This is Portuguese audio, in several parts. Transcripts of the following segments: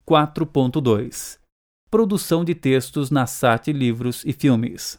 4.2 Produção de textos na SAT Livros e Filmes.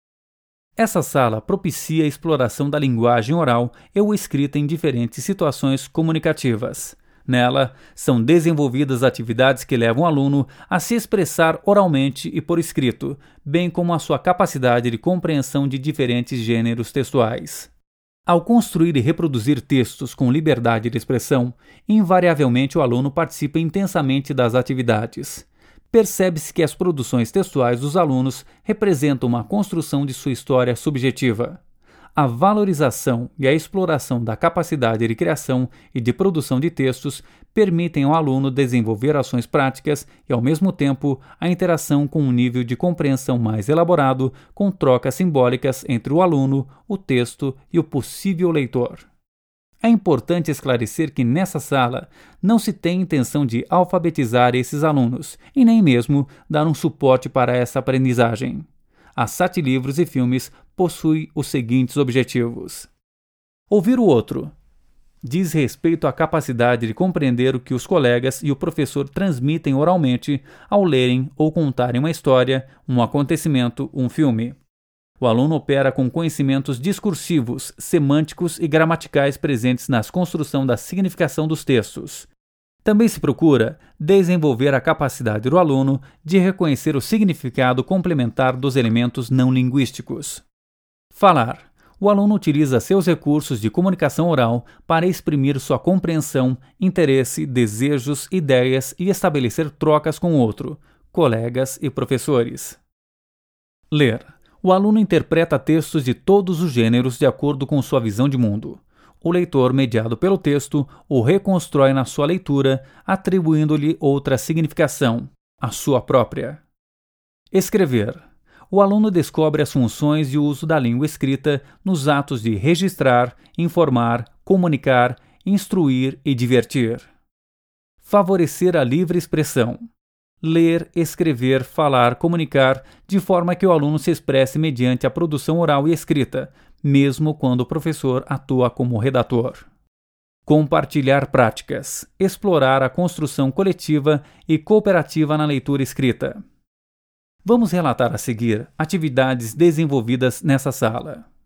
Essa sala propicia a exploração da linguagem oral ou escrita em diferentes situações comunicativas. Nela, são desenvolvidas atividades que levam o aluno a se expressar oralmente e por escrito, bem como a sua capacidade de compreensão de diferentes gêneros textuais. Ao construir e reproduzir textos com liberdade de expressão, invariavelmente o aluno participa intensamente das atividades. Percebe-se que as produções textuais dos alunos representam uma construção de sua história subjetiva. A valorização e a exploração da capacidade de criação e de produção de textos permitem ao aluno desenvolver ações práticas e, ao mesmo tempo, a interação com um nível de compreensão mais elaborado, com trocas simbólicas entre o aluno, o texto e o possível leitor. É importante esclarecer que nessa sala não se tem intenção de alfabetizar esses alunos e nem mesmo dar um suporte para essa aprendizagem. A SAT Livros e Filmes possui os seguintes objetivos. Ouvir o outro. Diz respeito à capacidade de compreender o que os colegas e o professor transmitem oralmente ao lerem ou contarem uma história, um acontecimento, um filme. O aluno opera com conhecimentos discursivos, semânticos e gramaticais presentes na construção da significação dos textos. Também se procura desenvolver a capacidade do aluno de reconhecer o significado complementar dos elementos não linguísticos. Falar. O aluno utiliza seus recursos de comunicação oral para exprimir sua compreensão, interesse, desejos, ideias e estabelecer trocas com o outro, colegas e professores. Ler. O aluno interpreta textos de todos os gêneros de acordo com sua visão de mundo. O leitor, mediado pelo texto, o reconstrói na sua leitura, atribuindo-lhe outra significação, a sua própria. Escrever. O aluno descobre as funções e o uso da língua escrita nos atos de registrar, informar, comunicar, instruir e divertir. Favorecer a livre expressão. Ler, escrever, falar, comunicar, de forma que o aluno se expresse mediante a produção oral e escrita, mesmo quando o professor atua como redator. Compartilhar práticas. Explorar a construção coletiva e cooperativa na leitura escrita. Vamos relatar a seguir atividades desenvolvidas nessa sala.